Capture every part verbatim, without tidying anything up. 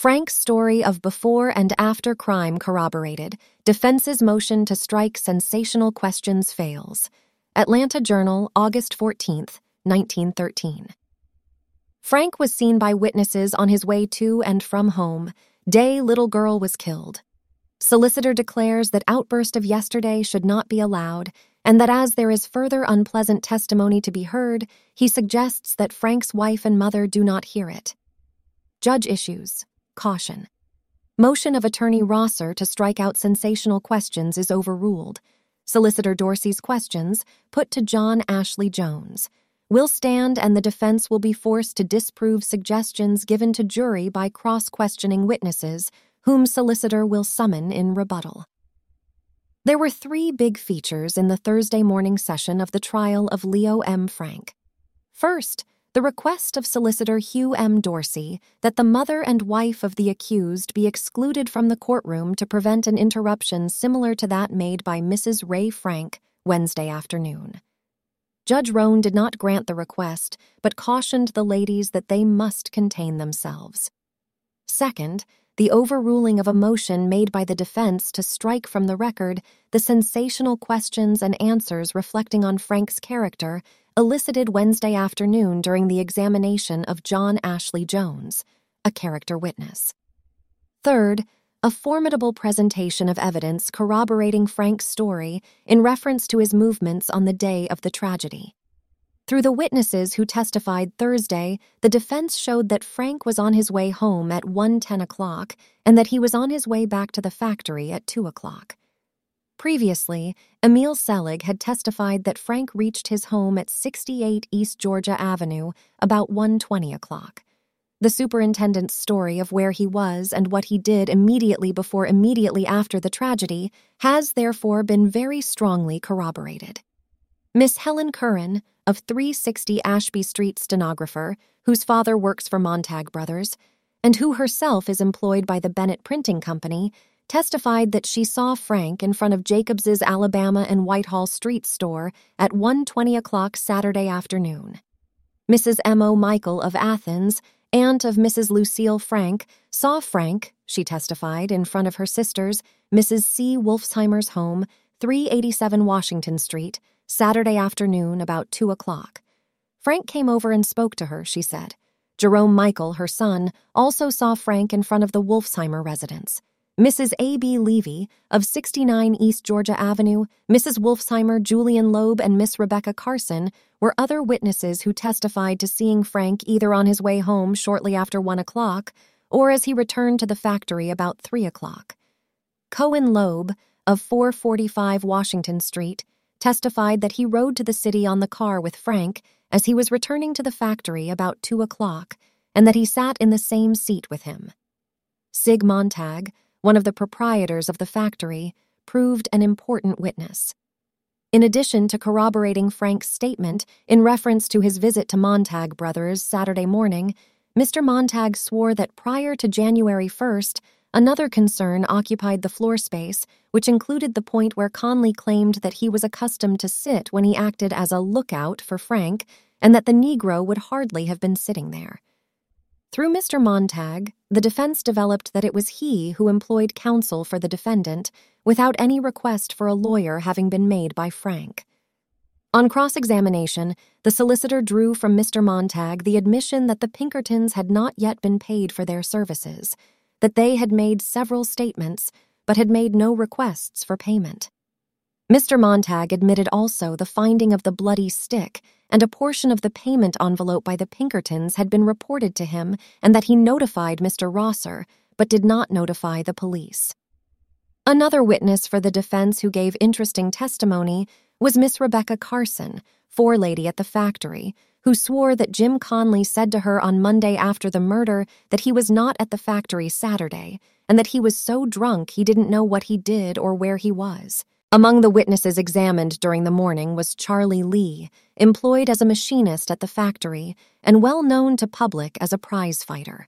Frank's story of before and after crime corroborated. Defense's motion to strike sensational questions fails. Atlanta Journal, August fourteenth, nineteen thirteen. Frank was seen by witnesses on his way to and from home. Day little girl was killed. Solicitor declares that outburst of yesterday should not be allowed, and that as there is further unpleasant testimony to be heard, he suggests that Frank's wife and mother do not hear it. Judge issues caution. Motion of Attorney Rosser to strike out sensational questions is overruled. Solicitor Dorsey's questions, put to John Ashley Jones, will stand and the defense will be forced to disprove suggestions given to jury by cross-questioning witnesses, whom solicitor will summon in rebuttal. There were three big features in the Thursday morning session of the trial of Leo M. Frank. First, the request of Solicitor Hugh M. Dorsey that the mother and wife of the accused be excluded from the courtroom to prevent an interruption similar to that made by Missus Ray Frank Wednesday afternoon. Judge Roan did not grant the request, but cautioned the ladies that they must contain themselves. Second, the overruling of a motion made by the defense to strike from the record the sensational questions and answers reflecting on Frank's character elicited Wednesday afternoon during the examination of John Ashley Jones, a character witness. Third, a formidable presentation of evidence corroborating Frank's story in reference to his movements on the day of the tragedy. Through the witnesses who testified Thursday, the defense showed that Frank was on his way home at one ten o'clock and that he was on his way back to the factory at two o'clock. Previously, Emil Selig had testified that Frank reached his home at sixty-eight East Georgia Avenue about one twenty o'clock. The superintendent's story of where he was and what he did immediately before immediately after the tragedy has therefore been very strongly corroborated. Miss Helen Curran, of three sixty Ashby Street stenographer, whose father works for Montag Brothers, and who herself is employed by the Bennett Printing Company, testified that she saw Frank in front of Jacobs's Alabama and Whitehall Street store at one twenty o'clock Saturday afternoon. Missus M O Michael of Athens, aunt of Missus Lucille Frank, saw Frank, she testified, in front of her sister's, Missus C. Wolfsheimer's home, three eighty-seven Washington Street, Saturday afternoon about two o'clock. Frank came over and spoke to her, she said. Jerome Michael, her son, also saw Frank in front of the Wolfsheimer residence. Missus A B Levy, of sixty-nine East Georgia Avenue, Missus Wolfsheimer, Julian Loeb, and Miss Rebecca Carson were other witnesses who testified to seeing Frank either on his way home shortly after one o'clock or as he returned to the factory about three o'clock. Cohen Loeb, of four forty-five Washington Street, testified that he rode to the city on the car with Frank as he was returning to the factory about two o'clock and that he sat in the same seat with him. Sig Montag, one of the proprietors of the factory, proved an important witness. In addition to corroborating Frank's statement in reference to his visit to Montag Brothers Saturday morning, Mister Montag swore that prior to January first, another concern occupied the floor space, which included the point where Conley claimed that he was accustomed to sit when he acted as a lookout for Frank and that the Negro would hardly have been sitting there. Through Mister Montag, the defense developed that it was he who employed counsel for the defendant without any request for a lawyer having been made by Frank. On cross-examination, the solicitor drew from Mister Montag the admission that the Pinkertons had not yet been paid for their services, that they had made several statements but had made no requests for payment. Mister Montag admitted also the finding of the bloody stick and a portion of the payment envelope by the Pinkertons had been reported to him and that he notified Mister Rosser but did not notify the police. Another witness for the defense who gave interesting testimony was Miss Rebecca Carson, forelady at the factory, who swore that Jim Conley said to her on Monday after the murder that he was not at the factory Saturday and that he was so drunk he didn't know what he did or where he was. Among the witnesses examined during the morning was Charlie Lee, employed as a machinist at the factory and well known to public as a prize fighter.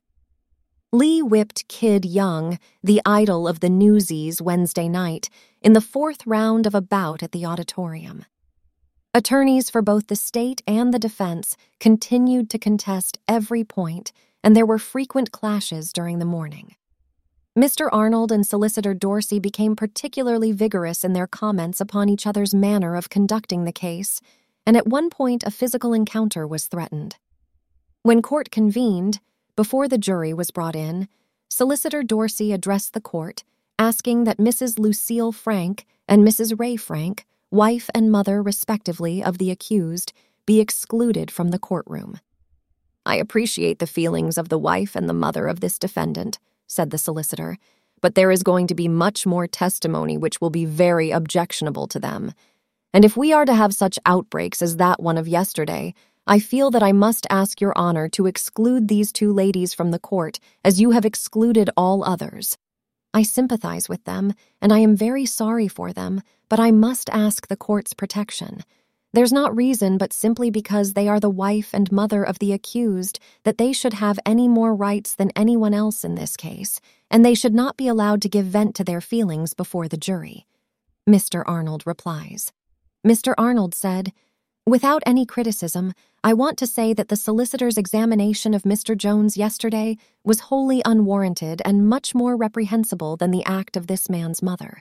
Lee whipped Kid Young, the idol of the Newsies, Wednesday night in the fourth round of a bout at the auditorium. Attorneys for both the state and the defense continued to contest every point, and there were frequent clashes during the morning. Mister Arnold and Solicitor Dorsey became particularly vigorous in their comments upon each other's manner of conducting the case, and at one point a physical encounter was threatened. When court convened, before the jury was brought in, Solicitor Dorsey addressed the court, asking that Missus Lucille Frank and Missus Ray Frank, wife and mother respectively of the accused, be excluded from the courtroom. "I appreciate the feelings of the wife and the mother of this defendant," said the solicitor, "but there is going to be much more testimony which will be very objectionable to them. And if we are to have such outbreaks as that one of yesterday, I feel that I must ask your honor to exclude these two ladies from the court, as you have excluded all others. I sympathize with them, and I am very sorry for them, but I must ask the court's protection. There's not reason, but simply because they are the wife and mother of the accused, that they should have any more rights than anyone else in this case, and they should not be allowed to give vent to their feelings before the jury." Mister Arnold replies. Mister Arnold said, "Without any criticism, I want to say that the solicitor's examination of Mister Jones yesterday was wholly unwarranted and much more reprehensible than the act of this man's mother."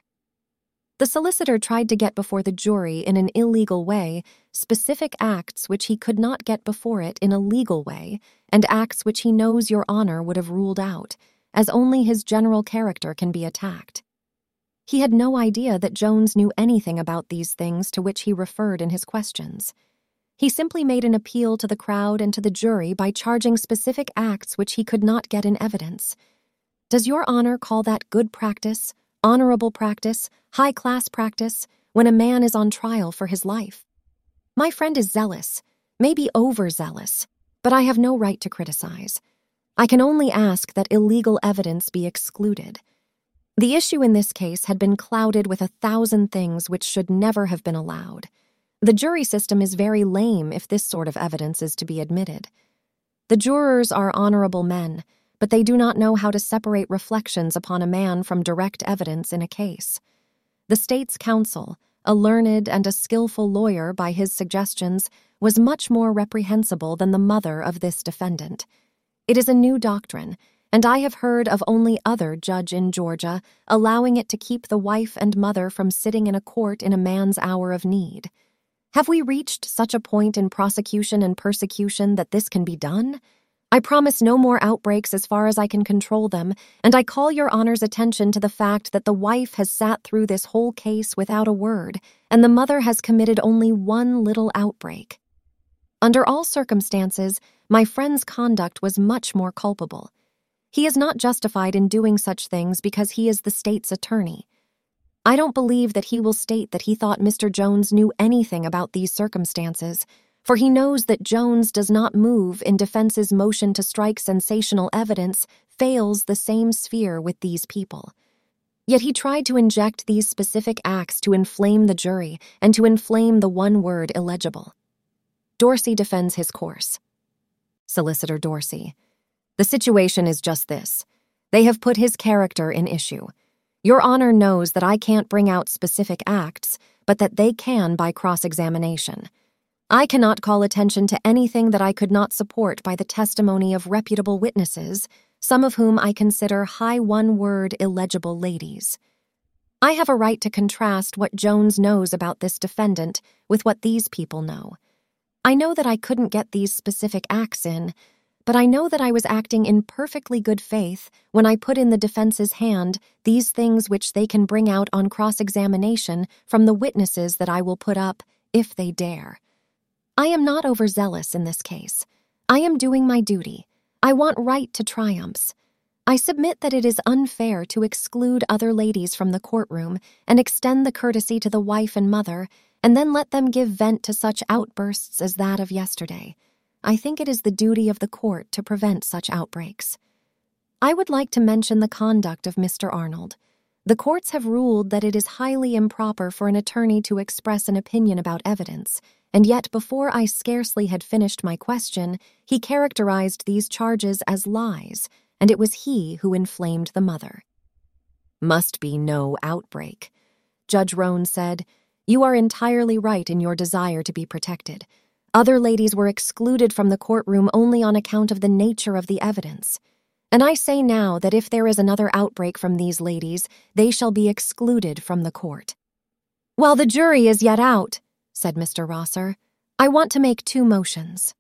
The solicitor tried to get before the jury in an illegal way specific acts which he could not get before it in a legal way, and acts which he knows your honor would have ruled out, as only his general character can be attacked. He had no idea that Jones knew anything about these things to which he referred in his questions. He simply made an appeal to the crowd and to the jury by charging specific acts which he could not get in evidence. Does your honor call that good practice, honorable practice, high-class practice, when a man is on trial for his life? My friend is zealous, maybe overzealous, but I have no right to criticize. I can only ask that illegal evidence be excluded. The issue in this case had been clouded with a thousand things which should never have been allowed. The jury system is very lame if this sort of evidence is to be admitted. The jurors are honorable men, but they do not know how to separate reflections upon a man from direct evidence in a case. The state's counsel, a learned and a skillful lawyer by his suggestions, was much more reprehensible than the mother of this defendant. It is a new doctrine, and I have heard of only other judge in Georgia allowing it to keep the wife and mother from sitting in a court in a man's hour of need. Have we reached such a point in prosecution and persecution that this can be done? I promise no more outbreaks as far as I can control them, and I call your honor's attention to the fact that the wife has sat through this whole case without a word, and the mother has committed only one little outbreak. Under all circumstances, my friend's conduct was much more culpable. He is not justified in doing such things because he is the state's attorney. I don't believe that he will state that he thought Mister Jones knew anything about these circumstances, for he knows that Jones does not move in defense's motion to strike sensational evidence fails the same sphere with these people. Yet he tried to inject these specific acts to inflame the jury and to inflame the one word illegible. Dorsey defends his course. Solicitor Dorsey: The situation is just this. They have put his character in issue. Your honor knows that I can't bring out specific acts, but that they can by cross-examination. I cannot call attention to anything that I could not support by the testimony of reputable witnesses, some of whom I consider high one-word illegible ladies. I have a right to contrast what Jones knows about this defendant with what these people know. I know that I couldn't get these specific acts in, but I know that I was acting in perfectly good faith when I put in the defense's hand these things which they can bring out on cross-examination from the witnesses that I will put up, if they dare. I am not overzealous in this case. I am doing my duty. I want right to triumphs. I submit that it is unfair to exclude other ladies from the courtroom and extend the courtesy to the wife and mother, and then let them give vent to such outbursts as that of yesterday. I think it is the duty of the court to prevent such outbreaks. I would like to mention the conduct of Mister Arnold. The courts have ruled that it is highly improper for an attorney to express an opinion about evidence, and yet before I scarcely had finished my question, he characterized these charges as lies, and it was he who inflamed the mother. Must be no outbreak. Judge Rohn said, You are entirely right in your desire to be protected. Other ladies were excluded from the courtroom only on account of the nature of the evidence. And I say now that if there is another outbreak from these ladies, they shall be excluded from the court." "While the jury is yet out," said Mister Rosser, "I want to make two motions."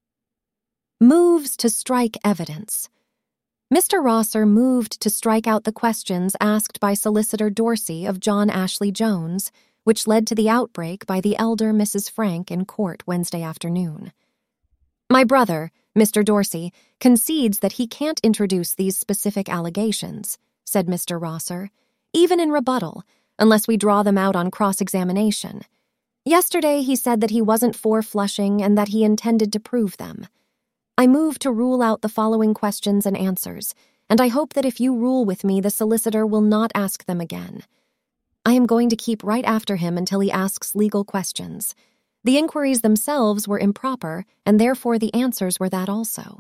Moves to strike evidence. Mister Rosser moved to strike out the questions asked by Solicitor Dorsey of John Ashley Jones, which led to the outbreak by the elder Missus Frank in court Wednesday afternoon. "My brother, Mister Dorsey, concedes that he can't introduce these specific allegations," said Mister Rosser, "even in rebuttal, unless we draw them out on cross-examination. Yesterday he said that he wasn't for Flushing and that he intended to prove them. I move to rule out the following questions and answers, and I hope that if you rule with me, the solicitor will not ask them again. I am going to keep right after him until he asks legal questions. The inquiries themselves were improper, and therefore the answers were that also."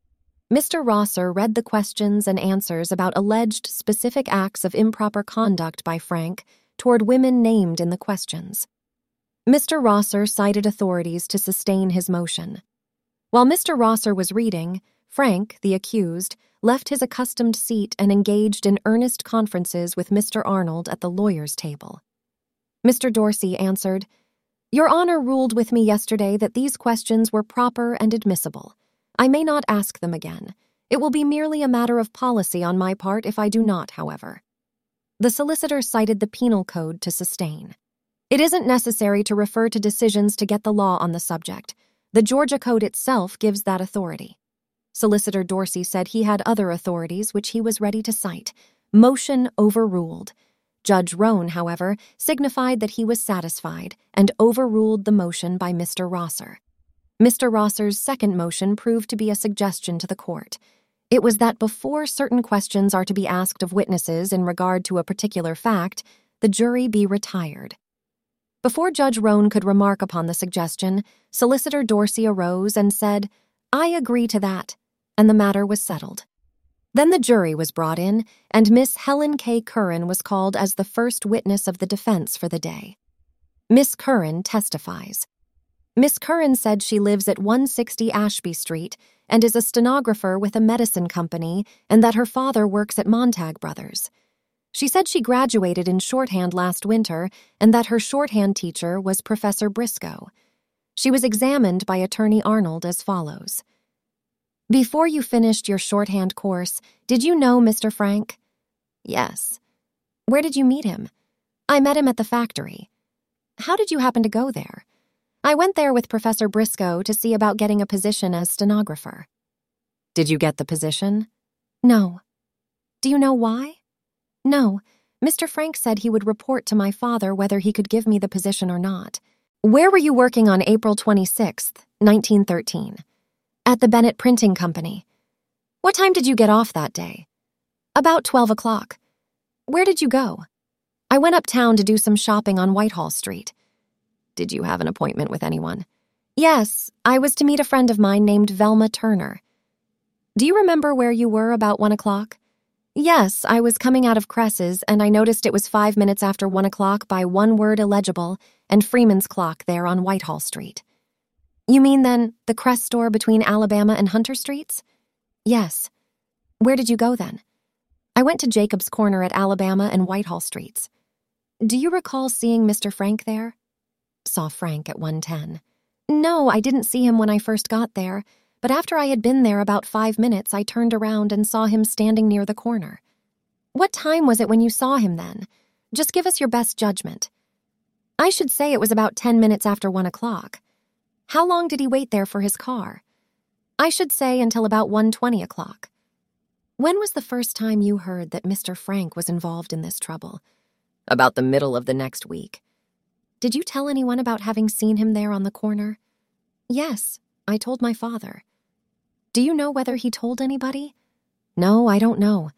Mister Rosser read the questions and answers about alleged specific acts of improper conduct by Frank toward women named in the questions. Mister Rosser cited authorities to sustain his motion. While Mister Rosser was reading, Frank, the accused, left his accustomed seat and engaged in earnest conferences with Mister Arnold at the lawyer's table. Mister Dorsey answered, "Your Honor ruled with me yesterday that these questions were proper and admissible. I may not ask them again. It will be merely a matter of policy on my part if I do not, however." The solicitor cited the penal code to sustain. "It isn't necessary to refer to decisions to get the law on the subject. The Georgia Code itself gives that authority." Solicitor Dorsey said he had other authorities which he was ready to cite. Motion overruled. Judge Roan, however, signified that he was satisfied and overruled the motion by Mister Rosser. Mister Rosser's second motion proved to be a suggestion to the court. It was that before certain questions are to be asked of witnesses in regard to a particular fact, the jury be retired. Before Judge Roan could remark upon the suggestion, Solicitor Dorsey arose and said, "I agree to that," and the matter was settled. Then the jury was brought in, and Miss Helen K. Curran was called as the first witness of the defense for the day. Miss Curran testifies. Miss Curran said she lives at one sixty Ashby Street and is a stenographer with a medicine company and that her father works at Montag Brothers. She said she graduated in shorthand last winter and that her shorthand teacher was Professor Briscoe. She was examined by Attorney Arnold as follows. "Before you finished your shorthand course, did you know Mister Frank?" "Yes." "Where did you meet him?" "I met him at the factory." "How did you happen to go there?" "I went there with Professor Briscoe to see about getting a position as stenographer." "Did you get the position?" "No." "Do you know why?" "No. Mister Frank said he would report to my father whether he could give me the position or not." "Where were you working on April twenty-sixth, nineteen thirteen? "At the Bennett Printing Company." "What time did you get off that day?" "About twelve o'clock. "Where did you go?" "I went uptown to do some shopping on Whitehall Street." "Did you have an appointment with anyone?" "Yes, I was to meet a friend of mine named Velma Turner." "Do you remember where you were about one o'clock?" "Yes, I was coming out of Cress's, and I noticed it was five minutes after one o'clock by one word illegible and Freeman's clock there on Whitehall Street." "You mean, then, the Cress store between Alabama and Hunter Streets?" "Yes." "Where did you go, then?" "I went to Jacob's Corner at Alabama and Whitehall Streets." "Do you recall seeing Mister Frank there?" "Saw Frank at one ten. "No, I didn't see him when I first got there. But after I had been there about five minutes, I turned around and saw him standing near the corner." "What time was it when you saw him then? Just give us your best judgment." "I should say it was about ten minutes after one o'clock. "How long did he wait there for his car?" "I should say until about one twenty o'clock. "When was the first time you heard that Mister Frank was involved in this trouble?" "About the middle of the next week." "Did you tell anyone about having seen him there on the corner?" "Yes, I told my father." "Do you know whether he told anybody?" "No, I don't know."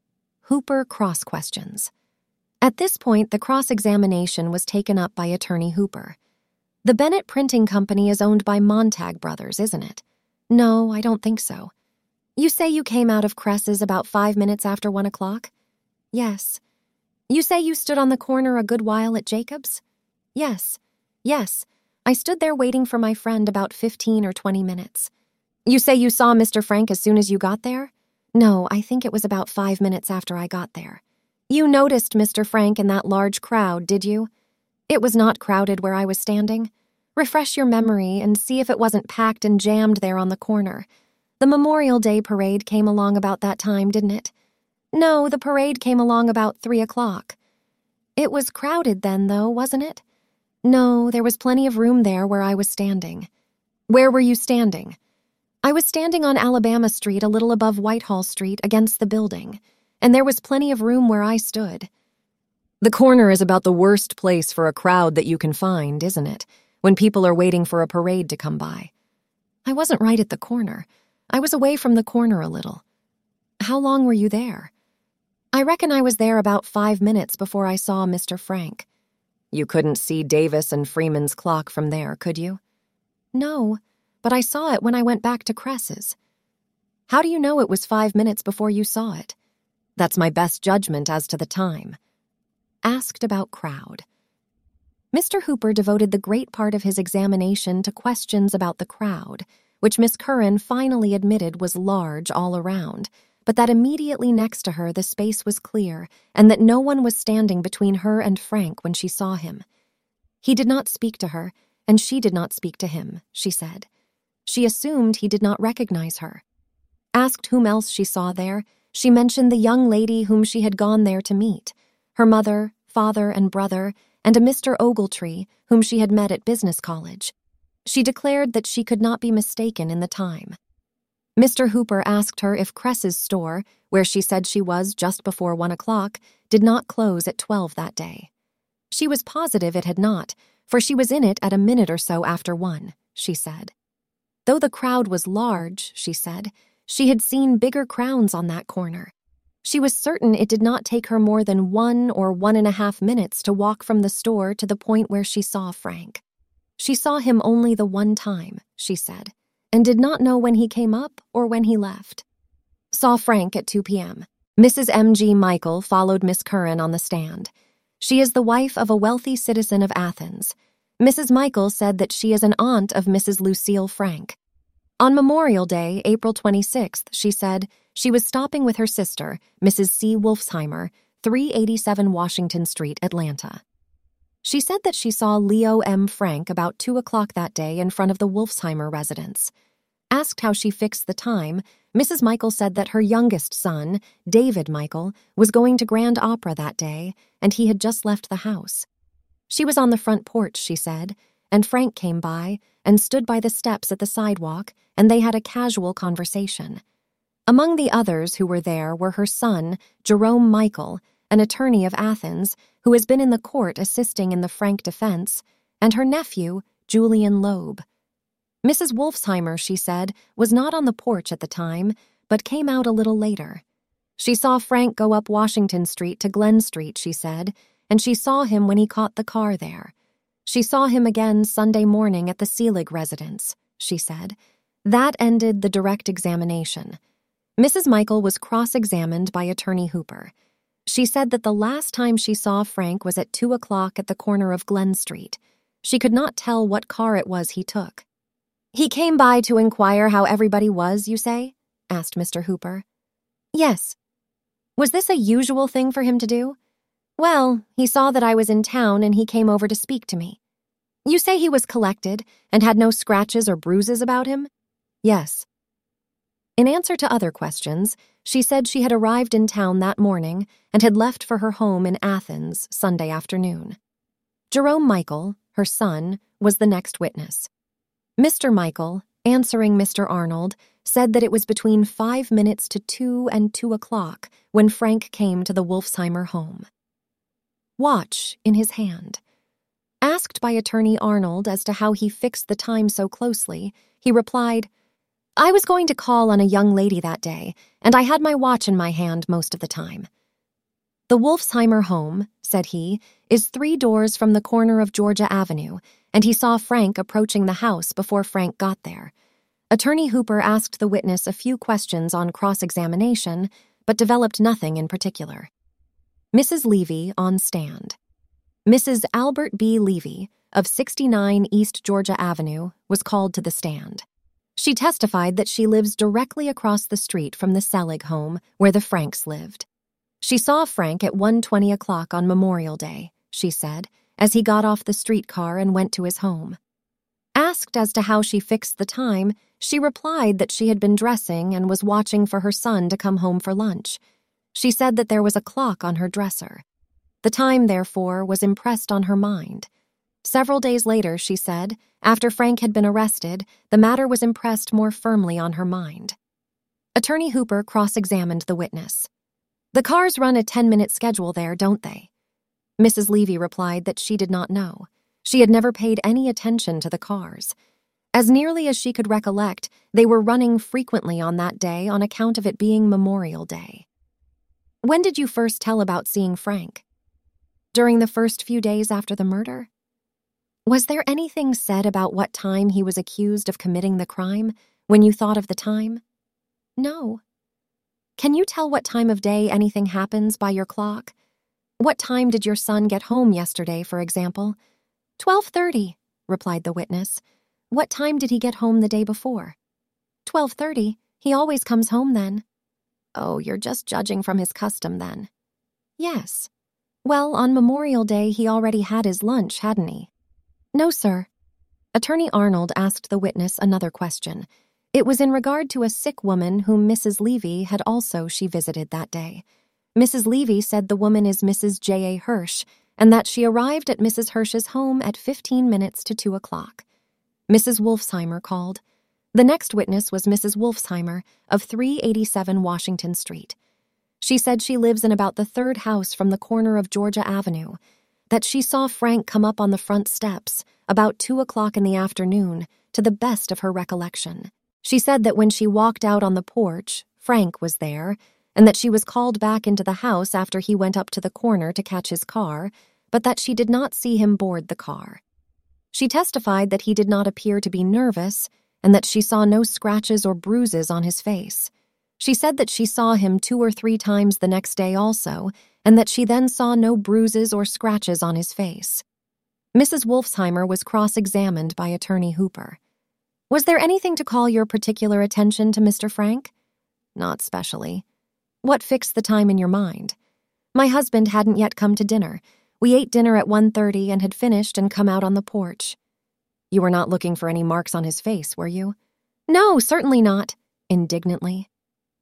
Hooper cross-questions. At this point, the cross-examination was taken up by Attorney Hooper. "The Bennett Printing Company is owned by Montag Brothers, isn't it?" "No, I don't think so." "You say you came out of Cress's about five minutes after one o'clock?" "Yes." "You say you stood on the corner a good while at Jacob's?" "Yes. Yes. I stood there waiting for my friend about fifteen or twenty minutes. You say you saw Mister Frank as soon as you got there? No, I think it was about five minutes after I got there. You noticed Mister Frank in that large crowd, did you? It was not crowded where I was standing. Refresh your memory and see if it wasn't packed and jammed there on the corner. The Memorial Day parade came along about that time, didn't it? No, the parade came along about three o'clock. It was crowded then, though, wasn't it? No, there was plenty of room there where I was standing. Where were you standing? I was standing on Alabama Street a little above Whitehall Street against the building, and there was plenty of room where I stood. The corner is about the worst place for a crowd that you can find, isn't it, when people are waiting for a parade to come by? I wasn't right at the corner. I was away from the corner a little. How long were you there? I reckon I was there about five minutes before I saw Mister Frank. You couldn't see Davis and Freeman's clock from there, could you? No, but I saw it when I went back to Cress's. How do you know it was five minutes before you saw it? That's my best judgment as to the time. Asked about crowd. Mister Hooper devoted the great part of his examination to questions about the crowd, which Miss Curran finally admitted was large all around, but that immediately next to her the space was clear and that no one was standing between her and Frank when she saw him. He did not speak to her, and she did not speak to him, she said. She assumed he did not recognize her. Asked whom else she saw there, she mentioned the young lady whom she had gone there to meet, her mother, father, and brother, and a Mister Ogletree whom she had met at business college. She declared that she could not be mistaken in the time. Mister Hooper asked her if Cress's store, where she said she was just before one o'clock, did not close at twelve that day. She was positive it had not, for she was in it at a minute or so after one, she said. Though the crowd was large, she said, she had seen bigger crowds on that corner. She was certain it did not take her more than one or one and a half minutes to walk from the store to the point where she saw Frank. She saw him only the one time, she said, and did not know when he came up or when he left. Saw Frank at two p.m. Missus M G Michael followed Miss Curran on the stand. She is the wife of a wealthy citizen of Athens. Missus Michael said that she is an aunt of Missus Lucille Frank. On Memorial Day, April twenty-sixth, she said, she was stopping with her sister, Missus C. Wolfsheimer, three eighty-seven Washington Street, Atlanta. She said that she saw Leo M. Frank about two o'clock that day in front of the Wolfsheimer residence. Asked how she fixed the time, Missus Michael said that her youngest son, David Michael, was going to Grand Opera that day, and he had just left the house. She was on the front porch, she said, and Frank came by and stood by the steps at the sidewalk, and they had a casual conversation. Among the others who were there were her son, Jerome Michael, an attorney of Athens, who has been in the court assisting in the Frank defense, and her nephew, Julian Loeb. Missus Wolfsheimer, she said, was not on the porch at the time, but came out a little later. She saw Frank go up Washington Street to Glen Street, she said, and she saw him when he caught the car there. She saw him again Sunday morning at the Seelig residence, she said. That ended the direct examination. Missus Michael was cross-examined by Attorney Hooper. She said that the last time she saw Frank was at two o'clock at the corner of Glen Street. She could not tell what car it was he took. He came by to inquire how everybody was, you say? Asked Mister Hooper. Yes. Was this a usual thing for him to do? Well, he saw that I was in town and he came over to speak to me. You say he was collected and had no scratches or bruises about him? Yes. In answer to other questions, she said she had arrived in town that morning and had left for her home in Athens Sunday afternoon. Jerome Michael, her son, was the next witness. Mister Michael, answering Mister Arnold, said that it was between five minutes to two and two o'clock when Frank came to the Wolfsheimer home. Watch in his hand. Asked by Attorney Arnold as to how he fixed the time so closely, he replied, I was going to call on a young lady that day, and I had my watch in my hand most of the time. The Wolfsheimer home, said he, is three doors from the corner of Georgia Avenue, and he saw Frank approaching the house before Frank got there. Attorney Hooper asked the witness a few questions on cross-examination, but developed nothing in particular. Missus Levy on stand. Missus Albert B. Levy, of sixty-nine East Georgia Avenue, was called to the stand. She testified that she lives directly across the street from the Selig home where the Franks lived. She saw Frank at one twenty o'clock on Memorial Day, she said, as he got off the streetcar and went to his home. Asked as to how she fixed the time, she replied that she had been dressing and was watching for her son to come home for lunch. She said that there was a clock on her dresser. The time, therefore, was impressed on her mind. Several days later, she said, after Frank had been arrested, the matter was impressed more firmly on her mind. Attorney Hooper cross-examined the witness. "The cars run a ten-minute schedule there, don't they?" Missus Levy replied that she did not know. She had never paid any attention to the cars. As nearly as she could recollect, they were running frequently on that day on account of it being Memorial Day. "When did you first tell about seeing Frank?" "During the first few days after the murder." "Was there anything said about what time he was accused of committing the crime, when you thought of the time?" "No." "Can you tell what time of day anything happens by your clock? What time did your son get home yesterday, for example?" twelve thirty, replied the witness. "What time did he get home the day before?" twelve thirty. He always comes home then." "Oh, you're just judging from his custom then." "Yes." "Well, on Memorial Day he already had his lunch, hadn't he?" "No, sir." Attorney Arnold asked the witness another question. It was in regard to a sick woman whom Missus Levy had also she visited that day. Missus Levy said the woman is Missus J A Hirsch, and that she arrived at Missus Hirsch's home at fifteen minutes to two o'clock. Missus Wolfsheimer called. The next witness was Missus Wolfsheimer of three eighty-seven Washington Street. She said she lives in about the third house from the corner of Georgia Avenue, that she saw Frank come up on the front steps about two o'clock in the afternoon, to the best of her recollection. She said that when she walked out on the porch, Frank was there, and that she was called back into the house after he went up to the corner to catch his car, but that she did not see him board the car. She testified that he did not appear to be nervous, and that she saw no scratches or bruises on his face. She said that she saw him two or three times the next day also, and that she then saw no bruises or scratches on his face. Missus Wolfsheimer was cross-examined by Attorney Hooper. "Was there anything to call your particular attention to Mister Frank?" "Not specially." "What fixed the time in your mind?" "My husband hadn't yet come to dinner. We ate dinner at one thirty and had finished and come out on the porch." "You were not looking for any marks on his face, were you?" "No, certainly not," indignantly.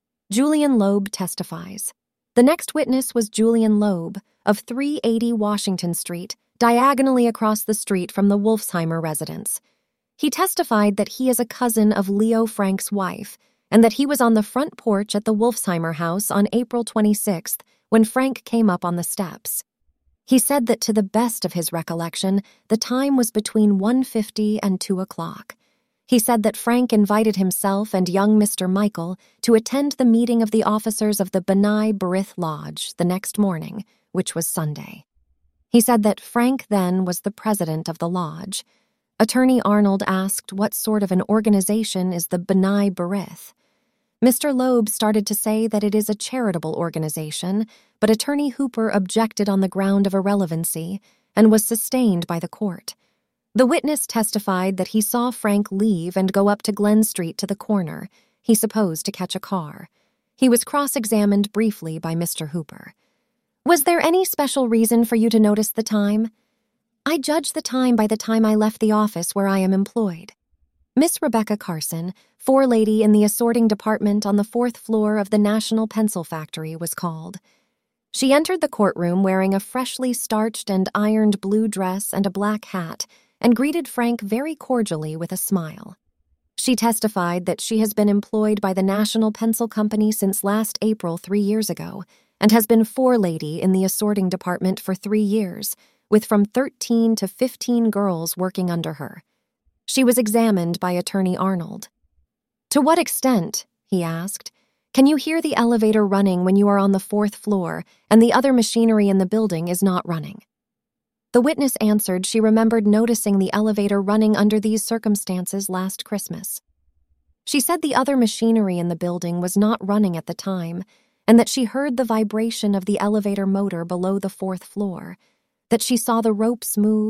Julian Loeb testifies. The next witness was Julian Loeb of three eighty Washington Street, diagonally across the street from the Wolfsheimer residence. He testified that he is a cousin of Leo Frank's wife, and that he was on the front porch at the Wolfsheimer house on April twenty-sixth when Frank came up on the steps. He said that to the best of his recollection, the time was between one fifty and two o'clock. He said that Frank invited himself and young Mister Michael to attend the meeting of the officers of the B'nai B'rith Lodge the next morning, which was Sunday. He said that Frank then was the president of the lodge. Attorney Arnold asked what sort of an organization is the B'nai B'rith. Mister Loeb started to say that it is a charitable organization, but Attorney Hooper objected on the ground of irrelevancy and was sustained by the court. The witness testified that he saw Frank leave and go up to Glen Street to the corner, he supposed to catch a car. He was cross-examined briefly by Mister Hooper. "Was there any special reason for you to notice the time?" "I judge the time by the time I left the office where I am employed." Miss Rebecca Carson, forelady in the assorting department on the fourth floor of the National Pencil Factory, was called. She entered the courtroom wearing a freshly starched and ironed blue dress and a black hat, and greeted Frank very cordially with a smile. She testified that she has been employed by the National Pencil Company since last April three years ago, and has been forelady in the assorting department for three years, with from thirteen to fifteen girls working under her. She was examined by Attorney Arnold. "To what extent," he asked, "can you hear the elevator running when you are on the fourth floor and the other machinery in the building is not running?" The witness answered she remembered noticing the elevator running under these circumstances last Christmas. She said the other machinery in the building was not running at the time, and that she heard the vibration of the elevator motor below the fourth floor, that she saw the ropes move,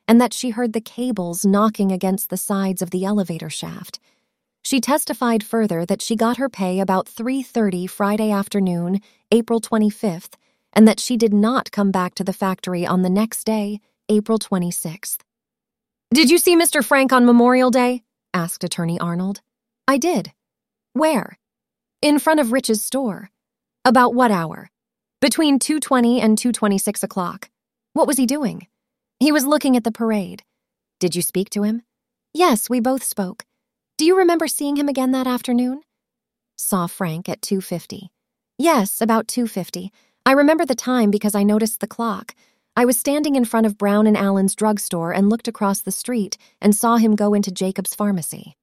and that she heard the cables knocking against the sides of the elevator shaft. She testified further that she got her pay about three thirty Friday afternoon, April twenty-fifth, and that she did not come back to the factory on the next day, April twenty-sixth. "Did you see Mister Frank on Memorial Day?" asked Attorney Arnold. "I did." "Where?" "In front of Rich's store." "About what hour?" "Between two twenty and two twenty-six o'clock." "What was he doing?" "He was looking at the parade." "Did you speak to him?" "Yes, we both spoke." "Do you remember seeing him again that afternoon?" "Saw Frank at two fifty. "Yes, about two fifty. I remember the time because I noticed the clock. I was standing in front of Brown and Allen's drugstore and looked across the street and saw him go into Jacob's pharmacy."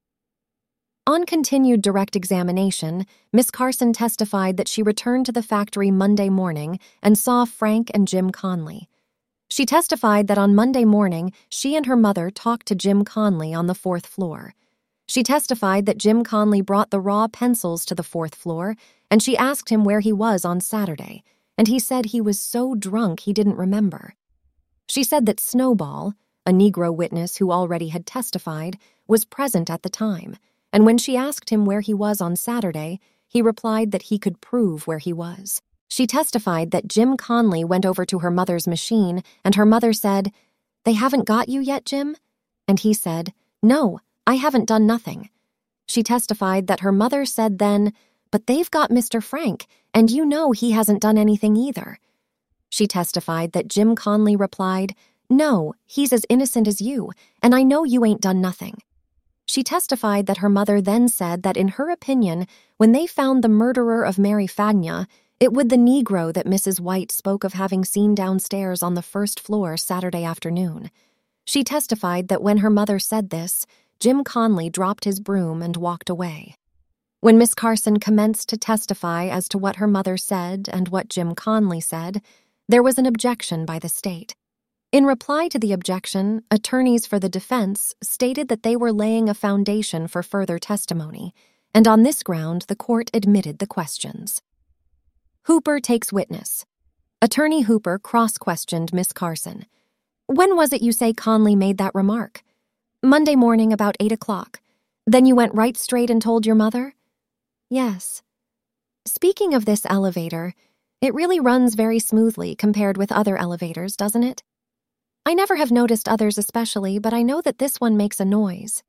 On continued direct examination, Miss Carson testified that she returned to the factory Monday morning and saw Frank and Jim Conley. She testified that on Monday morning, she and her mother talked to Jim Conley on the fourth floor. She testified that Jim Conley brought the raw pencils to the fourth floor, and she asked him where he was on Saturday, and he said he was so drunk he didn't remember. She said that Snowball, a Negro witness who already had testified, was present at the time, and when she asked him where he was on Saturday, he replied that he could prove where he was. She testified that Jim Conley went over to her mother's machine, and her mother said, "They haven't got you yet, Jim?" And he said, "No, I haven't done nothing." She testified that her mother said then, "But they've got Mister Frank, and you know he hasn't done anything either." She testified that Jim Conley replied, "No, he's as innocent as you, and I know you ain't done nothing." She testified that her mother then said that in her opinion, when they found the murderer of Mary Fagna, it would the Negro that Missus White spoke of having seen downstairs on the first floor Saturday afternoon. She testified that when her mother said this, Jim Conley dropped his broom and walked away. When Miss Carson commenced to testify as to what her mother said and what Jim Conley said, there was an objection by the state. In reply to the objection, attorneys for the defense stated that they were laying a foundation for further testimony, and on this ground the court admitted the questions. Hooper takes witness. Attorney Hooper cross-questioned Miss Carson. "When was it you say Conley made that remark?" "Monday morning about eight o'clock. Then you went right straight and told your mother?" "Yes." "Speaking of this elevator, it really runs very smoothly compared with other elevators, doesn't it?" "I never have noticed others especially, but I know that this one makes a noise."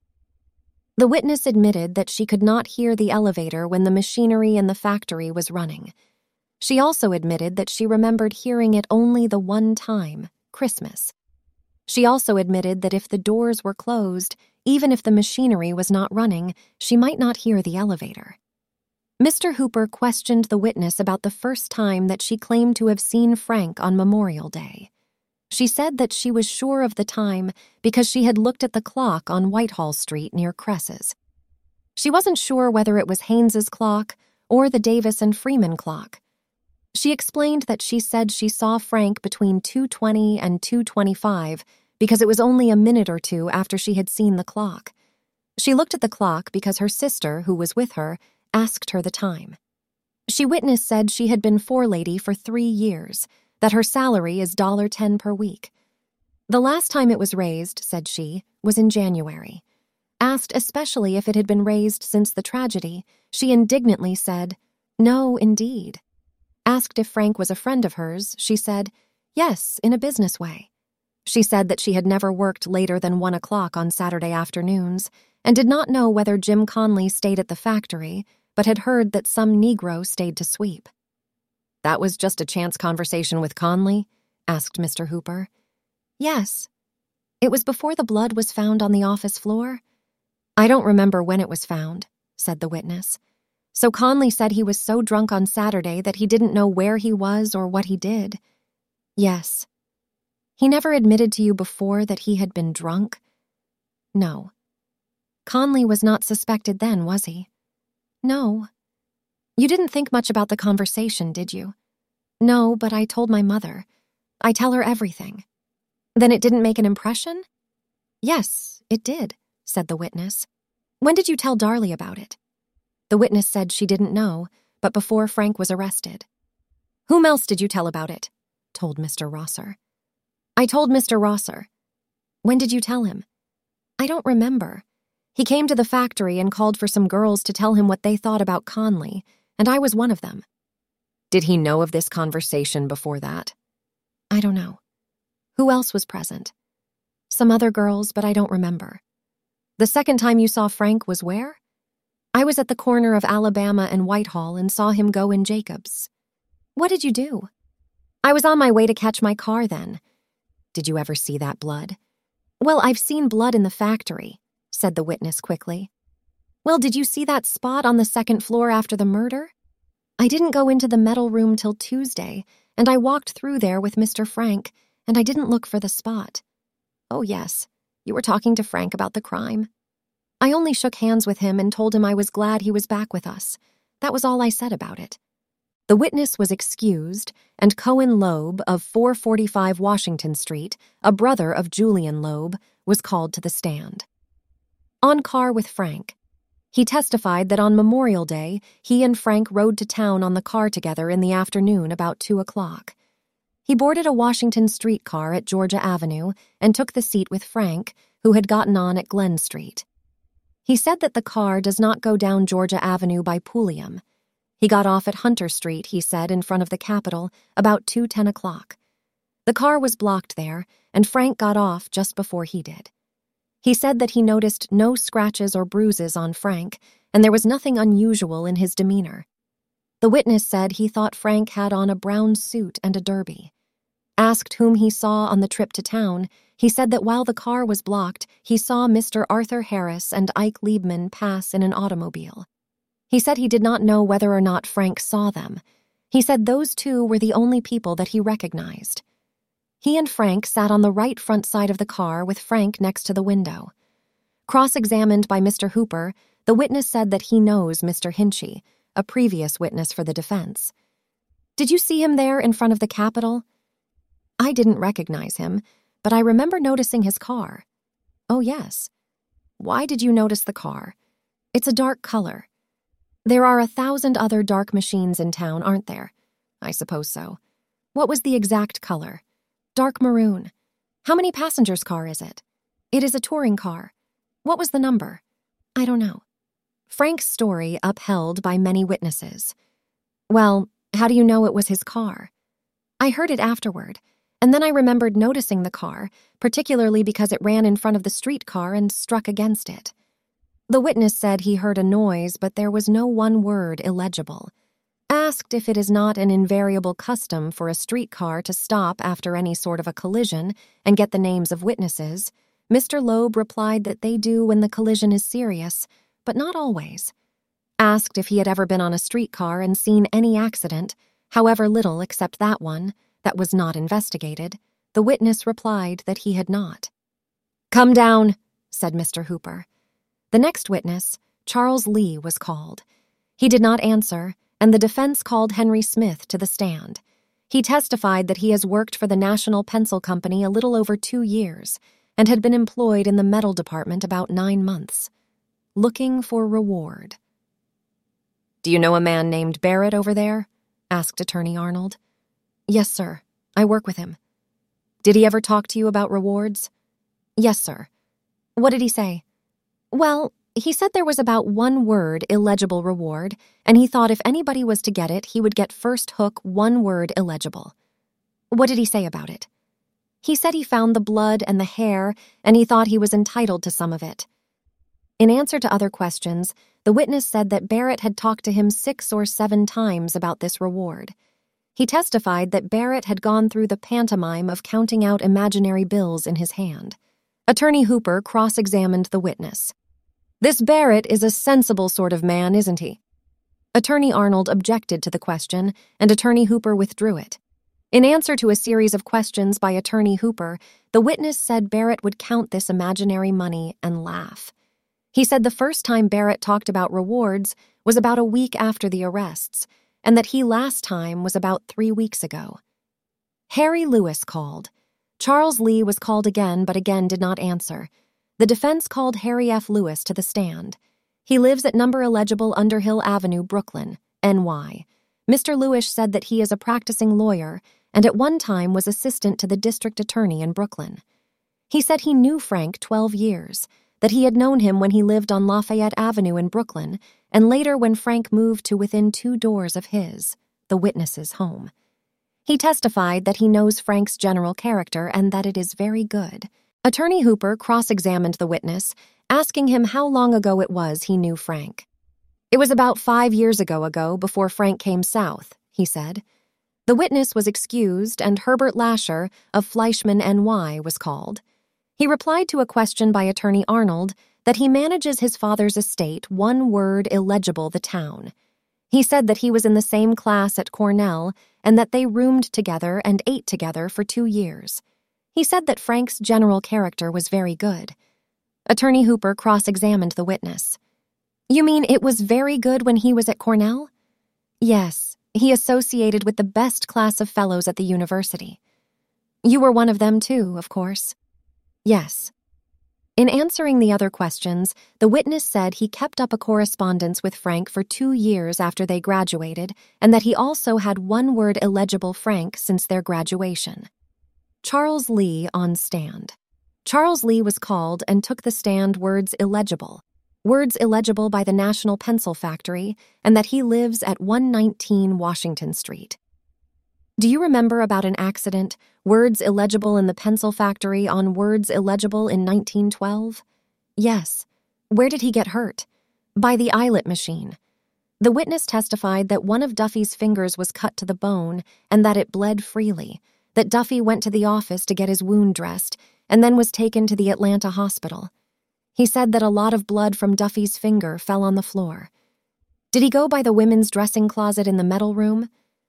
The witness admitted that she could not hear the elevator when the machinery in the factory was running. She also admitted that she remembered hearing it only the one time, Christmas. She also admitted that if the doors were closed, even if the machinery was not running, she might not hear the elevator. Mister Hooper questioned the witness about the first time that she claimed to have seen Frank on Memorial Day. She said that she was sure of the time because she had looked at the clock on Whitehall Street near Cress's. She wasn't sure whether it was Haynes's clock or the Davis and Freeman clock. She explained that she said she saw Frank between two twenty and two twenty-five because it was only a minute or two after she had seen the clock. She looked at the clock because her sister, who was with her, asked her the time. She witness said she had been forelady for three years, that her salary is one dollar ten per week. The last time it was raised, said she, was in January. Asked especially if it had been raised since the tragedy, she indignantly said, "No, indeed." Asked if Frank was a friend of hers, she said, "Yes, in a business way." She said that she had never worked later than one o'clock on Saturday afternoons and did not know whether Jim Conley stayed at the factory, but had heard that some Negro stayed to sweep. "That was just a chance conversation with Conley?" asked Mister Hooper. "Yes." "It was before the blood was found on the office floor?" "I don't remember when it was found," said the witness. "So Conley said he was so drunk on Saturday that he didn't know where he was or what he did?" "Yes." "He never admitted to you before that he had been drunk?" "No." "Conley was not suspected then, was he?" "No." "You didn't think much about the conversation, did you?" "No, but I told my mother. I tell her everything." "Then it didn't make an impression?" "Yes, it did," said the witness. "When did you tell Darley about it?" The witness said she didn't know, but before Frank was arrested. "Whom else did you tell about it?" told Mister Rosser. "I told Mister Rosser." When did you tell him? I don't remember. He came to the factory and called for some girls to tell him what they thought about Conley, and I was one of them. Did he know of this conversation before that? I don't know. Who else was present? Some other girls, but I don't remember. The second time you saw Frank was where? I was at the corner of Alabama and Whitehall and saw him go in Jacobs. What did you do? I was on my way to catch my car then. Did you ever see that blood? Well, I've seen blood in the factory, said the witness quickly. Well, did you see that spot on the second floor after the murder? I didn't go into the metal room till Tuesday, and I walked through there with Mister Frank, and I didn't look for the spot. Oh, yes, you were talking to Frank about the crime. I only shook hands with him and told him I was glad he was back with us. That was all I said about it. The witness was excused, and Cohen Loeb of four forty-five Washington Street, a brother of Julian Loeb, was called to the stand. On car with Frank. He testified that on Memorial Day, he and Frank rode to town on the car together in the afternoon about two o'clock. He boarded a Washington Street car at Georgia Avenue and took the seat with Frank, who had gotten on at Glen Street. He said that the car does not go down Georgia Avenue by Pulliam. He got off at Hunter Street, he said, in front of the Capitol, about two ten o'clock. The car was blocked there, and Frank got off just before he did. He said that he noticed no scratches or bruises on Frank, and there was nothing unusual in his demeanor. The witness said he thought Frank had on a brown suit and a derby. Asked whom he saw on the trip to town, he said that while the car was blocked, he saw Mister Arthur Harris and Ike Liebman pass in an automobile. He said he did not know whether or not Frank saw them. He said those two were the only people that he recognized. He and Frank sat on the right front side of the car with Frank next to the window. Cross-examined by Mister Hooper, the witness said that he knows Mister Hinchy, a previous witness for the defense. Did you see him there in front of the Capitol? I didn't recognize him, but I remember noticing his car. Oh, yes. Why did you notice the car? It's a dark color. There are a thousand other dark machines in town, aren't there? I suppose so. What was the exact color? Dark maroon. How many passengers' car is it? It is a touring car. What was the number? I don't know. Frank's story upheld by many witnesses. Well, how do you know it was his car? I heard it afterward, and then I remembered noticing the car, particularly because it ran in front of the streetcar and struck against it. The witness said he heard a noise, but there was no one word illegible. Asked if it is not an invariable custom for a streetcar to stop after any sort of a collision and get the names of witnesses, Mister Loeb replied that they do when the collision is serious, but not always. Asked if he had ever been on a streetcar and seen any accident, however little except that one, that was not investigated, the witness replied that he had not. "Come down," said Mister Hooper. The next witness, Charles Lee, was called. He did not answer, and the defense called Henry Smith to the stand. He testified that he has worked for the National Pencil Company a little over two years and had been employed in the metal department about nine months. Looking for reward. "Do you know a man named Barrett over there?" asked Attorney Arnold. "Yes, sir. I work with him." "Did he ever talk to you about rewards?" "Yes, sir." "What did he say?" "Well, he said there was about one word illegible reward, and he thought if anybody was to get it, he would get first hook one word illegible." "What did he say about it?" "He said he found the blood and the hair, and he thought he was entitled to some of it." In answer to other questions, the witness said that Barrett had talked to him six or seven times about this reward. He testified that Barrett had gone through the pantomime of counting out imaginary bills in his hand. Attorney Hooper cross-examined the witness. "This Barrett is a sensible sort of man, isn't he?" Attorney Arnold objected to the question, and Attorney Hooper withdrew it. In answer to a series of questions by Attorney Hooper, the witness said Barrett would count this imaginary money and laugh. He said the first time Barrett talked about rewards was about a week after the arrests, and that he last time was about three weeks ago. Harry Lewis called. Charles Lee was called again, but again did not answer. The defense called Harry F. Lewis to the stand. He lives at number illegible Underhill Avenue, Brooklyn, N Y. Mister Lewis said that he is a practicing lawyer and at one time was assistant to the district attorney in Brooklyn. He said he knew Frank twelve years, that he had known him when he lived on Lafayette Avenue in Brooklyn, and later when Frank moved to within two doors of his, the witness's, home. He testified that he knows Frank's general character and that it is very good. Attorney Hooper cross-examined the witness, asking him how long ago it was he knew Frank. "It was about five years ago ago before Frank came south," he said. The witness was excused and Herbert Lasher of Fleischman N Y was called. He replied to a question by Attorney Arnold that he manages his father's estate one word illegible the town. He said that he was in the same class at Cornell and that they roomed together and ate together for two years. He said that Frank's general character was very good. Attorney Hooper cross-examined the witness. "You mean it was very good when he was at Cornell?" "Yes, he associated with the best class of fellows at the university." "You were one of them too, of course." "Yes." In answering the other questions, the witness said he kept up a correspondence with Frank for two years after they graduated and that he also had one word illegible Frank since their graduation. Charles Lee on stand. Charles Lee was called and took the stand words illegible, words illegible by the National Pencil Factory, and that he lives at one nineteen Washington Street. "Do you remember about an accident, words illegible in the pencil factory on words illegible in nineteen twelve? "Yes." "Where did he get hurt?" "By the eyelet machine." The witness testified that one of Duffy's fingers was cut to the bone and that it bled freely, that Duffy went to the office to get his wound dressed and then was taken to the Atlanta hospital. He said that a lot of blood from Duffy's finger fell on the floor. "Did he go by the women's dressing closet in the metal room?"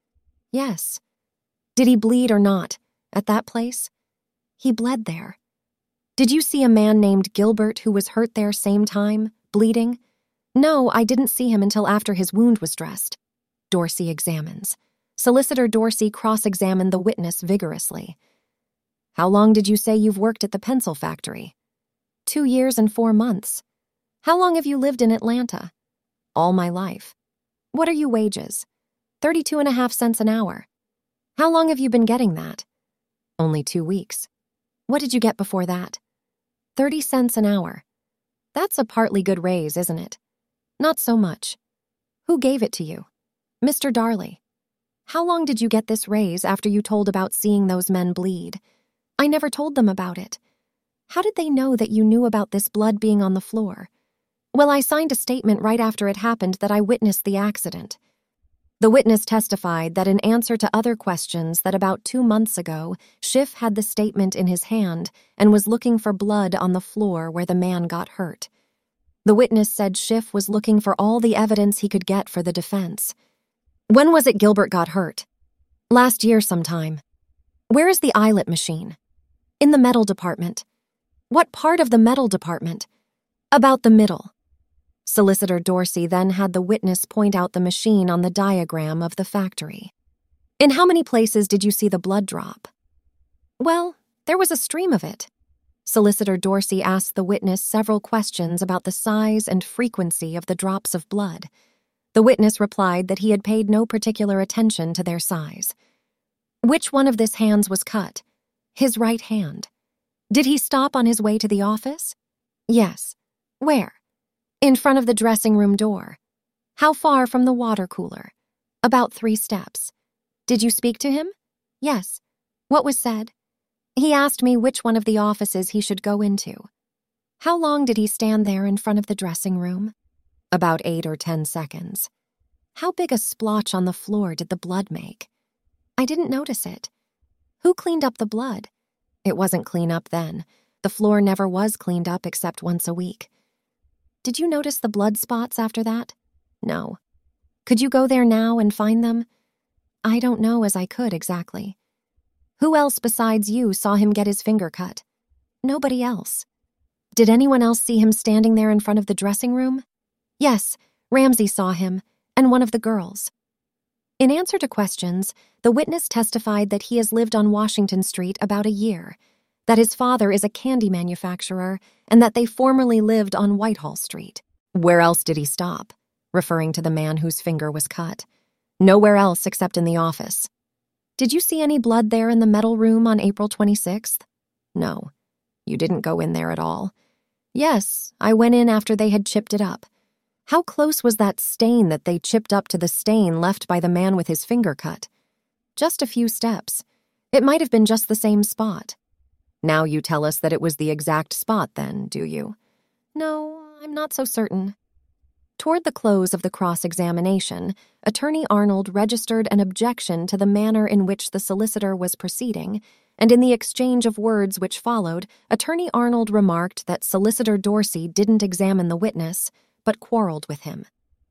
"Yes." "Did he bleed or not, at that place?" "He bled there." "Did you see a man named Gilbert who was hurt there same time, bleeding?" "No, I didn't see him until after his wound was dressed." Dorsey examines. Solicitor Dorsey cross-examined the witness vigorously. "How long did you say you've worked at the pencil factory?" Two years and four months." "How long have you lived in Atlanta?" "All my life." "What are your wages?" Thirty-two and a half cents an hour." "How long have you been getting that?" "Only two weeks." "What did you get before that?" Thirty cents an hour." "That's a partly good raise, isn't it?" "Not so much." "Who gave it to you?" "Mister Darley." "How long did you get this raise after you told about seeing those men bleed?" "I never told them about it." "How did they know that you knew about this blood being on the floor?" "Well, I signed a statement right after it happened that I witnessed the accident." The witness testified that in answer to other questions that about two months ago, Schiff had the statement in his hand and was looking for blood on the floor where the man got hurt. The witness said Schiff was looking for all the evidence he could get for the defense. "When was it Gilbert got hurt?" "Last year sometime." "Where is the eyelet machine?" "In the metal department." "What part of the metal department?" "About the middle." Solicitor Dorsey then had the witness point out the machine on the diagram of the factory. "In how many places did you see the blood drop?" "Well, there was a stream of it." Solicitor Dorsey asked the witness several questions about the size and frequency of the drops of blood. The witness replied that he had paid no particular attention to their size. "Which one of his hands was cut?" "His right hand." "Did he stop on his way to the office?" "Yes." "Where?" "In front of the dressing room door." "How far from the water cooler?" "About three steps." "Did you speak to him?" "Yes." "What was said?" "He asked me which one of the offices he should go into." "How long did he stand there in front of the dressing room?" "About eight or ten seconds." "How big a splotch on the floor did the blood make?" "I didn't notice it." "Who cleaned up the blood?" "It wasn't clean up then. The floor never was cleaned up except once a week." "Did you notice the blood spots after that?" "No." "Could you go there now and find them?" "I don't know as I could exactly." "Who else besides you saw him get his finger cut?" "Nobody else." "Did anyone else see him standing there in front of the dressing room?" "Yes, Ramsey saw him, and one of the girls." In answer to questions, the witness testified that he has lived on Washington Street about a year, that his father is a candy manufacturer, and that they formerly lived on Whitehall Street. "Where else did he stop?" referring to the man whose finger was cut. "Nowhere else except in the office." "Did you see any blood there in the metal room on April twenty-sixth? "No." You didn't go in there at all. Yes, I went in after they had chipped it up. How close was that stain that they chipped up to the stain left by the man with his finger cut? Just a few steps. It might have been just the same spot. Now you tell us that it was the exact spot then, do you? No, I'm not so certain. Toward the close of the cross-examination, Attorney Arnold registered an objection to the manner in which the solicitor was proceeding, and in the exchange of words which followed, Attorney Arnold remarked that Solicitor Dorsey didn't examine the witness, but quarreled with him.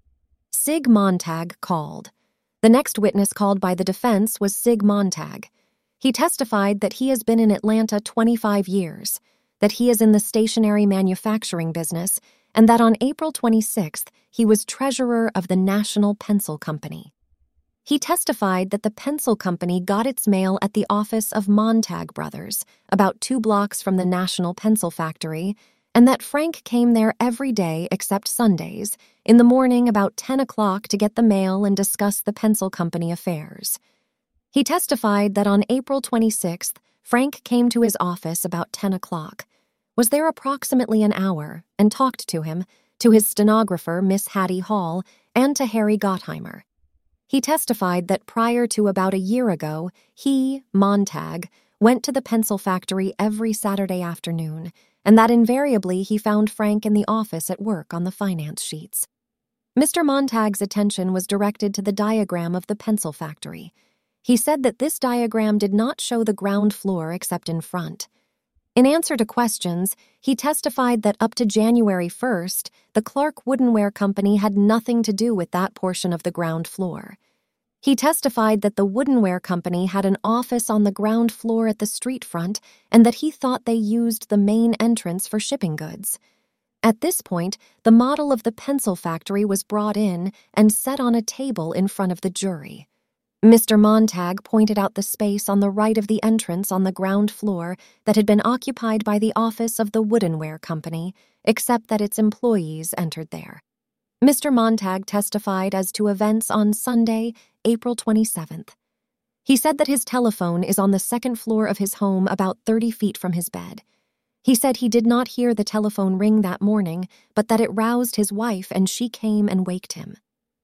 Sig Montag called. The next witness called by the defense was Sig Montag. He testified that he has been in Atlanta twenty-five years, that he is in the stationery manufacturing business, and that on April twenty-sixth he was treasurer of the National Pencil Company. He testified that the pencil company got its mail at the office of Montag Brothers, about two blocks from the National Pencil Factory, and that Frank came there every day except Sundays, in the morning about ten o'clock to get the mail and discuss the pencil company affairs. He testified that on April twenty-sixth, Frank came to his office about ten o'clock, was there approximately an hour, and talked to him, to his stenographer, Miss Hattie Hall, and to Harry Gottheimer. He testified that prior to about a year ago, he, Montag, went to the pencil factory every Saturday afternoon, and that invariably he found Frank in the office at work on the finance sheets. Mister Montag's attention was directed to the diagram of the pencil factory. He said that this diagram did not show the ground floor except in front. In answer to questions, he testified that up to January first, the Clark Woodenware Company had nothing to do with that portion of the ground floor. He testified that the Woodenware Company had an office on the ground floor at the street front and that he thought they used the main entrance for shipping goods. At this point, the model of the pencil factory was brought in and set on a table in front of the jury. Mister Montag pointed out the space on the right of the entrance on the ground floor that had been occupied by the office of the Woodenware Company, except that its employees entered there. Mister Montag testified as to events on Sunday, April twenty-seventh. He said that his telephone is on the second floor of his home about thirty feet from his bed. He said he did not hear the telephone ring that morning, but that it roused his wife and she came and waked him.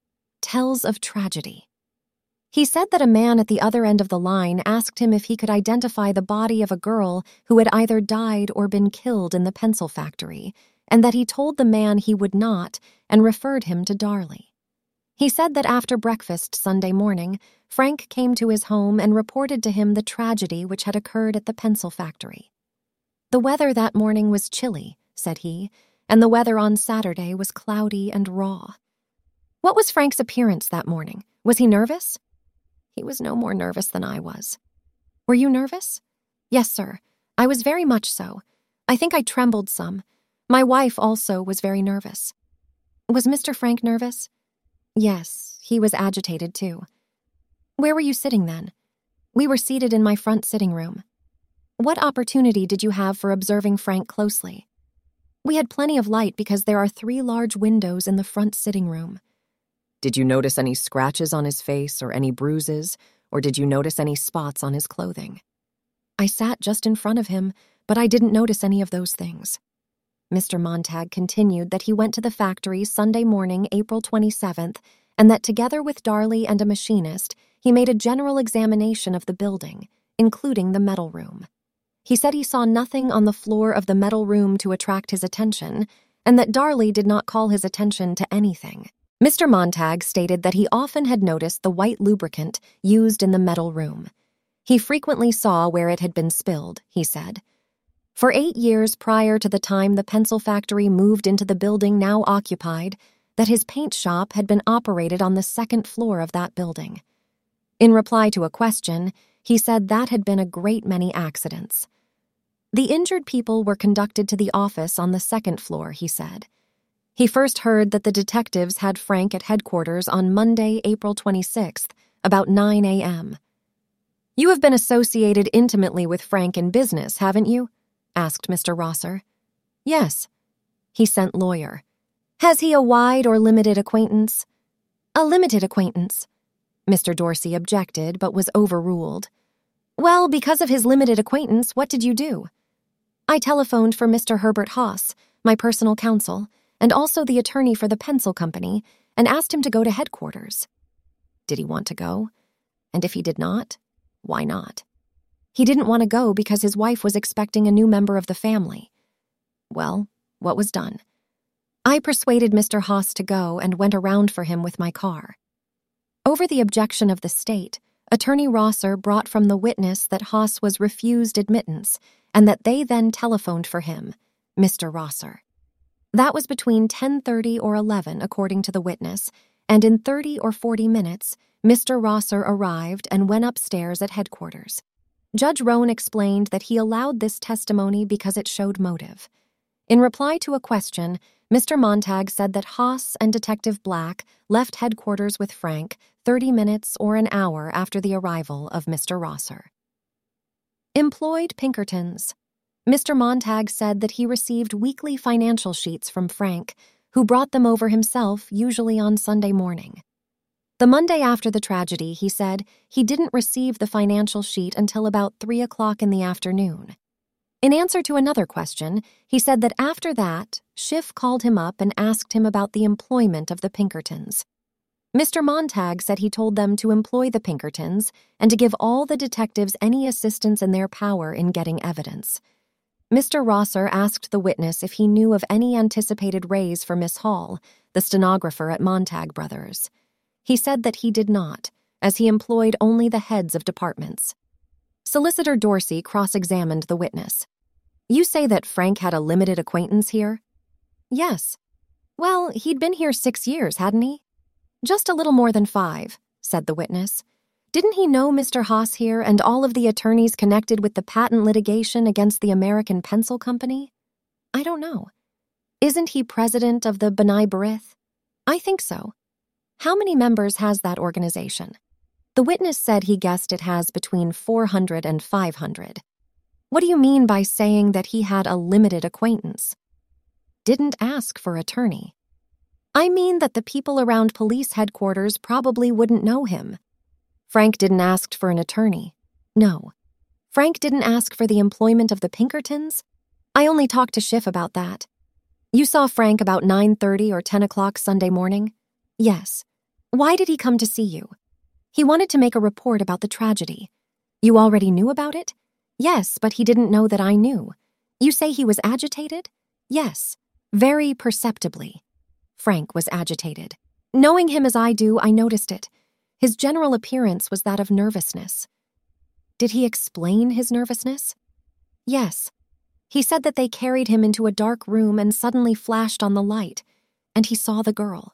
Tells of tragedy. He said that a man at the other end of the line asked him if he could identify the body of a girl who had either died or been killed in the pencil factory, and that he told the man he would not and referred him to Darley. He said that after breakfast Sunday morning, Frank came to his home and reported to him the tragedy which had occurred at the pencil factory. The weather that morning was chilly, said he, and the weather on Saturday was cloudy and raw. What was Frank's appearance that morning? Was he nervous? He was no more nervous than I was. Were you nervous? Yes, sir. I was very much so. I think I trembled some. My wife also was very nervous. Was Mister Frank nervous? Yes, he was agitated too. Where were you sitting then? We were seated in my front sitting room. What opportunity did you have for observing Frank closely? We had plenty of light because there are three large windows in the front sitting room. Did you notice any scratches on his face or any bruises, or did you notice any spots on his clothing? I sat just in front of him, but I didn't notice any of those things. Mister Montag continued that he went to the factory Sunday morning, April twenty-seventh, and that together with Darley and a machinist, he made a general examination of the building, including the metal room. He said he saw nothing on the floor of the metal room to attract his attention, and that Darley did not call his attention to anything. Mister Montag stated that he often had noticed the white lubricant used in the metal room. He frequently saw where it had been spilled, he said. For eight years prior to the time the pencil factory moved into the building now occupied, that his paint shop had been operated on the second floor of that building. In reply to a question, he said that had been a great many accidents. The injured people were conducted to the office on the second floor, he said. He first heard that the detectives had Frank at headquarters on Monday, April twenty-sixth, about nine a.m. You have been associated intimately with Frank in business, haven't you? Asked Mister Rosser. Yes. He sent lawyer. Has he a wide or limited acquaintance? A limited acquaintance. Mister Dorsey objected, but was overruled. Well, because of his limited acquaintance, what did you do? I telephoned for Mister Herbert Haas, my personal counsel, and also the attorney for the pencil company, and asked him to go to headquarters. Did he want to go? And if he did not, why not? He didn't want to go because his wife was expecting a new member of the family. Well, what was done? I persuaded Mister Haas to go and went around for him with my car. Over the objection of the state, Attorney Rosser brought from the witness that Haas was refused admittance and that they then telephoned for him, Mister Rosser. That was between ten thirty or eleven, according to the witness, and in thirty or forty minutes, Mister Rosser arrived and went upstairs at headquarters. Judge Roan explained that he allowed this testimony because it showed motive. In reply to a question, Mister Montag said that Haas and Detective Black left headquarters with Frank thirty minutes or an hour after the arrival of Mister Rosser. Employed Pinkertons. Mister Montag said that he received weekly financial sheets from Frank, who brought them over himself, usually on Sunday morning. The Monday after the tragedy, he said, he didn't receive the financial sheet until about three o'clock in the afternoon. In answer to another question, he said that after that, Schiff called him up and asked him about the employment of the Pinkertons. Mister Montag said he told them to employ the Pinkertons and to give all the detectives any assistance in their power in getting evidence. Mister Rosser asked the witness if he knew of any anticipated raise for Miss Hall, the stenographer at Montag Brothers. He said that he did not, as he employed only the heads of departments. Solicitor Dorsey cross-examined the witness. You say that Frank had a limited acquaintance here? Yes. Well, he'd been here six years, hadn't he? Just a little more than five, said the witness. Didn't he know Mister Haas here and all of the attorneys connected with the patent litigation against the American Pencil Company? I don't know. Isn't he president of the B'nai B'rith? I think so. How many members has that organization? The witness said he guessed it has between four hundred and five hundred. What do you mean by saying that he had a limited acquaintance? Didn't ask for attorney. I mean that the people around police headquarters probably wouldn't know him. Frank didn't ask for an attorney. No. Frank didn't ask for the employment of the Pinkertons? I only talked to Schiff about that. You saw Frank about nine thirty or ten o'clock Sunday morning? Yes. Why did he come to see you? He wanted to make a report about the tragedy. You already knew about it? Yes, but he didn't know that I knew. You say he was agitated? Yes, very perceptibly. Frank was agitated. Knowing him as I do, I noticed it. His general appearance was that of nervousness. Did he explain his nervousness? Yes. He said that they carried him into a dark room and suddenly flashed on the light, and he saw the girl.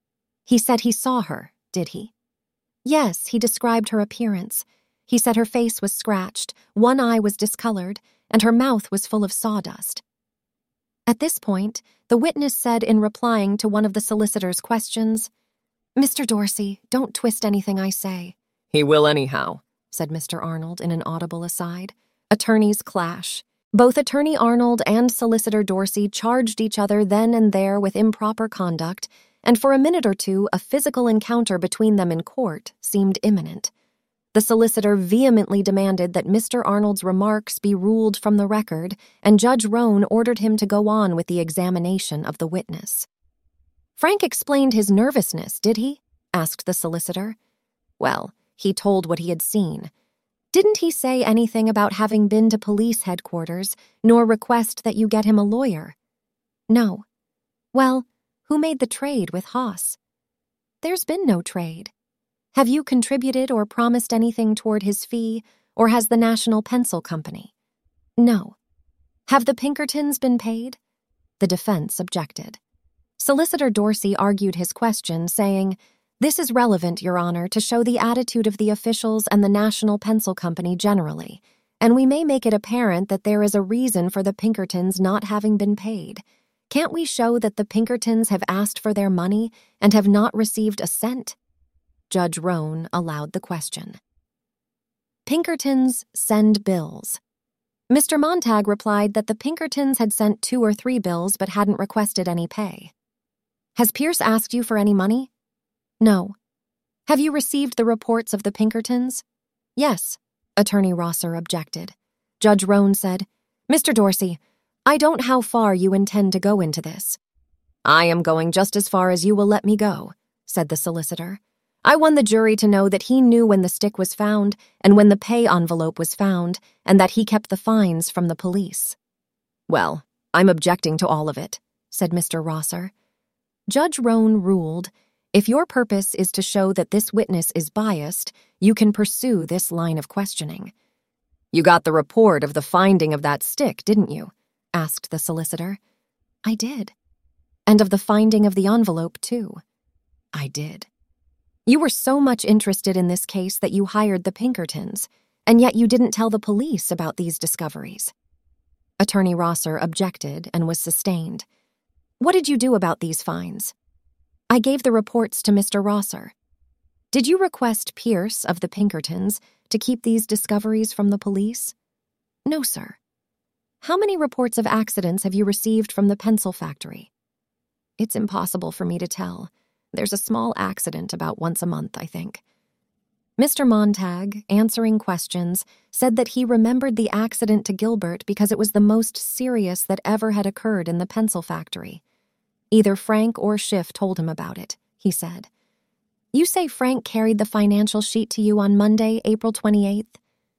He said he saw her, did he? Yes, he described her appearance. He said her face was scratched, one eye was discolored, and her mouth was full of sawdust. At this point, the witness said in replying to one of the solicitor's questions, Mister Dorsey, don't twist anything I say. He will anyhow, said Mister Arnold in an audible aside. Attorneys clash. Both Attorney Arnold and Solicitor Dorsey charged each other then and there with improper conduct, and for a minute or two a physical encounter between them in court seemed imminent. The solicitor vehemently demanded that Mister Arnold's remarks be ruled from the record, and Judge Roan ordered him to go on with the examination of the witness. Frank explained his nervousness, did he? Asked the solicitor. Well, he told what he had seen. Didn't he say anything about having been to police headquarters, nor request that you get him a lawyer? No. Well, who made the trade with Haas? There's been no trade. Have you contributed or promised anything toward his fee, or has the National Pencil Company? No. Have the Pinkertons been paid? The defense objected. Solicitor Dorsey argued his question, saying, This is relevant, Your Honor, to show the attitude of the officials and the National Pencil Company generally, and we may make it apparent that there is a reason for the Pinkertons not having been paid. Can't we show that the Pinkertons have asked for their money and have not received a cent? Judge Roan allowed the question. Pinkertons send bills. Mister Montag replied that the Pinkertons had sent two or three bills but hadn't requested any pay. Has Pierce asked you for any money? No. Have you received the reports of the Pinkertons? Yes, Attorney Rosser objected. Judge Roan said, Mister Dorsey, I don't know how far you intend to go into this. I am going just as far as you will let me go, said the solicitor. I want the jury to know that he knew when the stick was found and when the pay envelope was found, and that he kept the fines from the police. Well, I'm objecting to all of it, said Mister Rosser. Judge Roan ruled, if your purpose is to show that this witness is biased, you can pursue this line of questioning. You got the report of the finding of that stick, didn't you? Asked the solicitor. I did. And of the finding of the envelope, too. I did. You were so much interested in this case that you hired the Pinkertons, and yet you didn't tell the police about these discoveries. Attorney Rosser objected and was sustained. What did you do about these finds? I gave the reports to Mister Rosser. Did you request Pierce of the Pinkertons to keep these discoveries from the police? No, sir. How many reports of accidents have you received from the pencil factory? It's impossible for me to tell. There's a small accident about once a month, I think. Mister Montag, answering questions, said that he remembered the accident to Gilbert because it was the most serious that ever had occurred in the pencil factory. Either Frank or Schiff told him about it, he said. You say Frank carried the financial sheet to you on Monday, April twenty-eighth?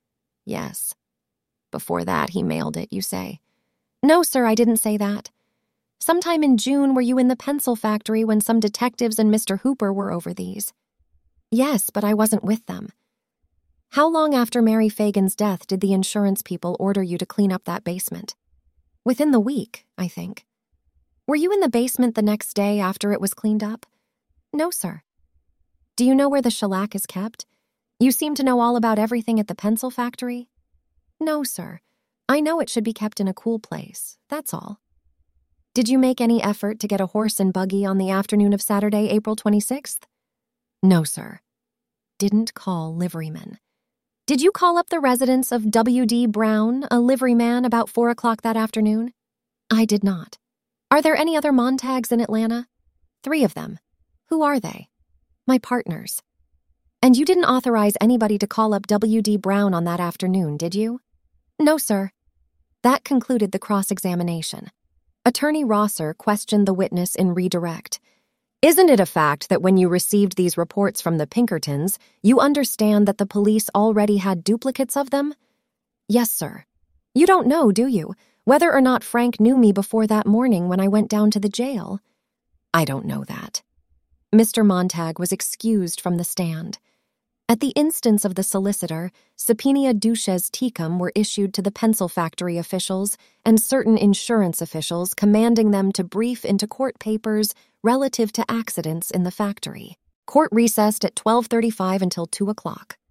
Yes. Before that, he mailed it, you say. No, sir, I didn't say that. Sometime in June, were you in the pencil factory when some detectives and Mister Hooper were over these? Yes, but I wasn't with them. How long after Mary Fagan's death did the insurance people order you to clean up that basement? Within the week, I think. Were you in the basement the next day after it was cleaned up? No, sir. Do you know where the shellac is kept? You seem to know all about everything at the pencil factory. No, sir. I know it should be kept in a cool place, that's all. Did you make any effort to get a horse and buggy on the afternoon of Saturday, April twenty-sixth? No, sir. Didn't call liveryman. Did you call up the residence of W D Brown, a liveryman, about four o'clock that afternoon? I did not. Are there any other Montags in Atlanta? Three of them. Who are they? My partners. And you didn't authorize anybody to call up W D Brown on that afternoon, did you? No, sir. That concluded the cross-examination. Attorney Rosser questioned the witness in redirect. Isn't it a fact that when you received these reports from the Pinkertons, you understand that the police already had duplicates of them? Yes, sir. You don't know, do you, whether or not Frank knew me before that morning when I went down to the jail? I don't know that. Mister Montag was excused from the stand. At the instance of the solicitor, subpoena duces tecum were issued to the pencil factory officials and certain insurance officials, commanding them to brief into court papers relative to accidents in the factory. Court recessed at twelve thirty-five until two o'clock.